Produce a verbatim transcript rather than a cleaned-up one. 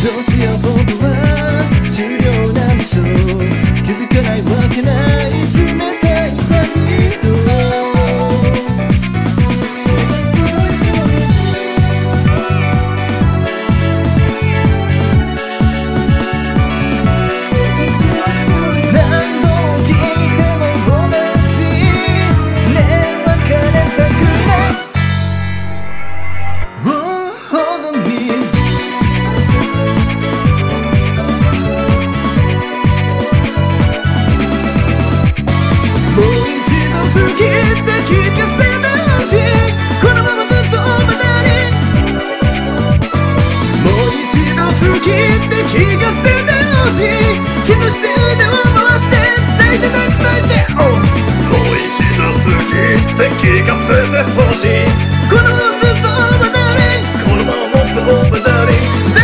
どうしよう僕は治療なんでしょう。気づかないわけない冷たい痛みと何度も聞いても同じねえ別れたくない Oh, hold on meもう一度好きって聞かせてほしいこのままずっとまだにもう一度好きって聞かせてほしいキスして腕を回して抱いて抱いて抱いて、oh、もう一度好きって聞かせてほしいこのままずっとまだにこのままもっとまだに